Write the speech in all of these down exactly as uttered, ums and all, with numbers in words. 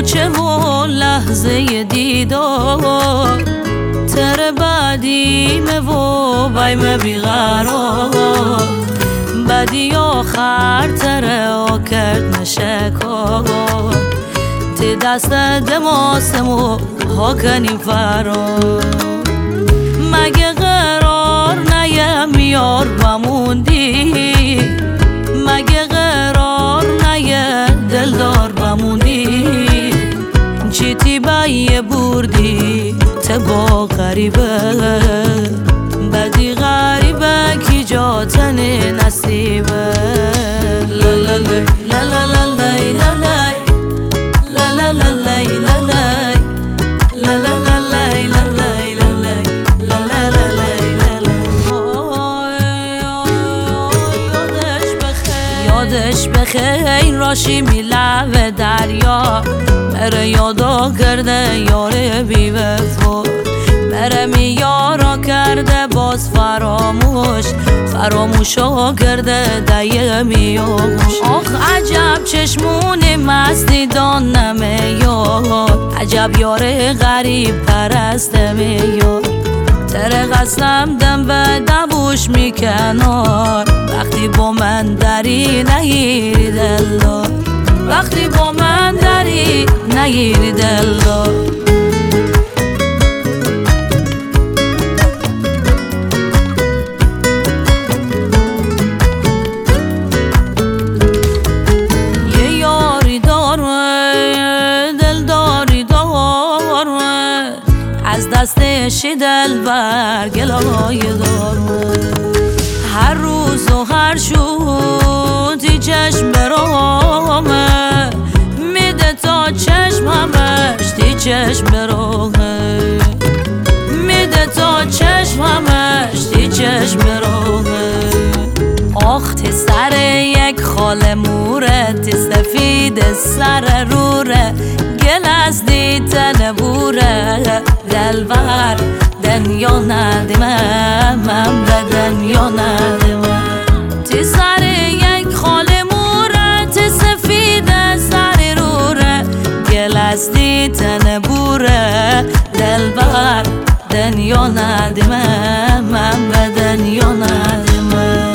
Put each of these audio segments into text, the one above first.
کوچه و لحظه دیدار تر بعدیمه و بایم بیقرار بدی آخر تره و کرد نشکار تی دست دماسم و ها کنیم فرار مگه قرار نیم یار بموندی مگه قرار نیم دلدار بموندی چی تی بایه بردی تبا غریبه بدی غریبه کی جا تن نصیبه لا لا لا لا لا لا لا لا لا لا لا لا لا لا یادش بخیر راشی میلوه دریا مره یادا کرده یاره بی وفا مره میارا کرده باز فراموش فراموشا کرده دیه میاموش آخ عجب چشمون مستی دانمه یار عجب یاره غریب پرسته میار تره غسلم دم به دبوش میکنار وقتی با من دری نگیری دلدار وقتی با من دری نگیری دلدار یه یاری داره دلداری داره از دستشی دل بر گلای داره هر روز و هر شوتی چشم برامه میده تا چشممش تی چشم برامه میده تا چشممش تی چشم برامه آخ تی سر یک خال موره تی سفید سر روره گل از دیتن بوره دلبر دنیا ندیمه من به دنیا ندیمه تی سر یک خال موره تی سفید سر روره گل از دیتن بوره دلبر دنیا ندیمه من به دنیا ندیمه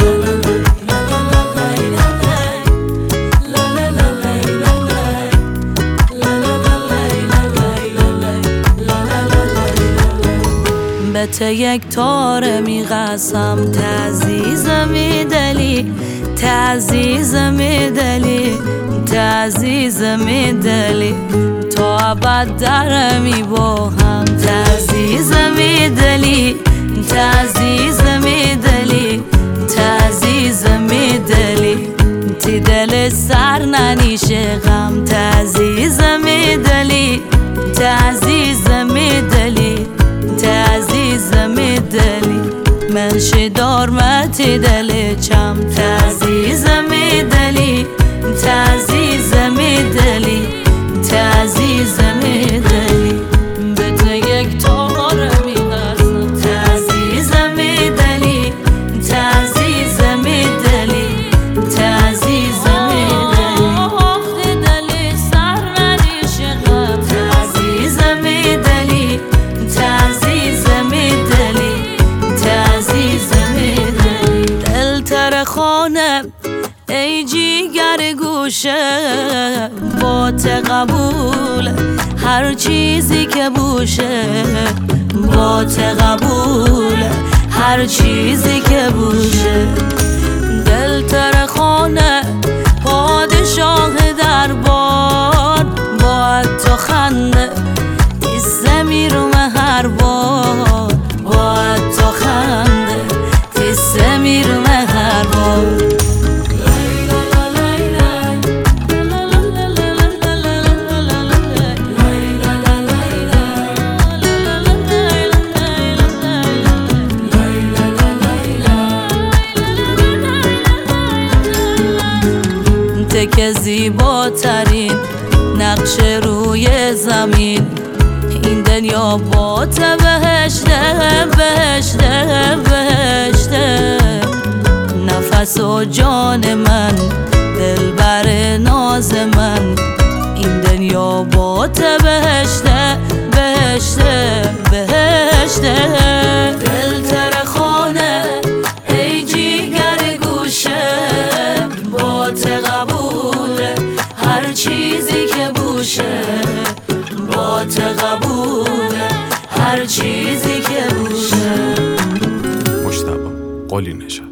به ته یک تاره میغسم تعزیز میدلی تعزیز میدلی تعزیز میدلی تا ابد در می با هم تعزیز میدلی تعزیز میدلی تعزیز میدلی تی دل سر ننیشه غم تعزیز میدلی تعزیز میدلی تعزیز میدلی من شدار متی دل چم تعزیز میدلی تعزیز میدلی تعزیز میدلی به تو یک تاره میغسم تعزیز میدلی تعزیز میدلی تعزیز میدلی وقتی دلی سر ندیشه غم تعزیز میدلی تعزیز میدلی تعزیز میدلی دل تر خانه ای جیگر گوشه با قبول هر چیزی که بوشه با قبول هر چیزی که بوشه دل تر خانه پادشاه دربار با تو خنده تیسه میرومه هر بار با تو خنده تیسه میرومه هر بار که زیباترین نقش روی زمین این دنیا با ته بهشته بهشته بهشته نفس و جان من دلبر ناز من این دنیا با قبوله هر چیزی که بوده. مجتبی قلی نژاد.